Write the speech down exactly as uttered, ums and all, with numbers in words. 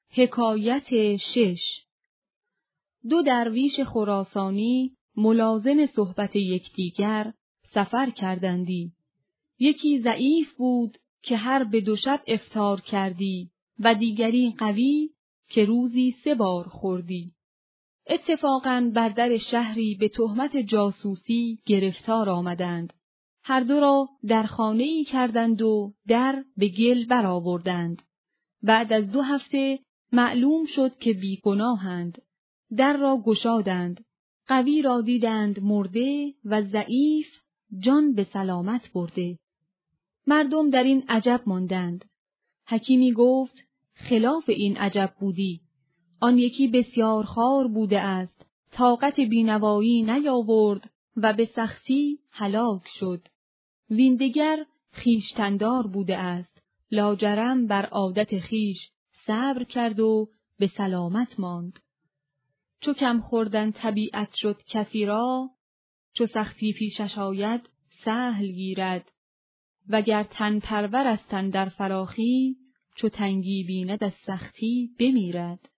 حکایت شش. دو درویش خراسانی ملازم صحبت یکدیگر سفر کردندی. یکی ضعیف بود که هر به دو شب افطار کردی و دیگری قوی که روزی سه بار خوردی. اتفاقاً بر در شهری به تهمت جاسوسی گرفتار آمدند. هر دو را در خانه‌ای کردند و در به گل برآوردند. بعد از دو هفته معلوم شد که بیگناهند. در را گشادند. قوی را دیدند مرده و ضعیف جان به سلامت برده. مردم در این عجب ماندند. حکیمی گفت خلاف این عجب بودی. آن یکی بسیار خوار بوده است، طاقت بینوایی نیاورد و به سختی هلاک شد. وین دگر خویشتندار بوده است، لاجرم بر عادت خویش صبر کرد و به سلامت ماند. چو کم خوردن طبیعت شد کسی را، چو سختی پیشش آید سهل گیرد. وگر تن پرور است اندر فراخی، چو تنگی بیند از سختی بمیرد.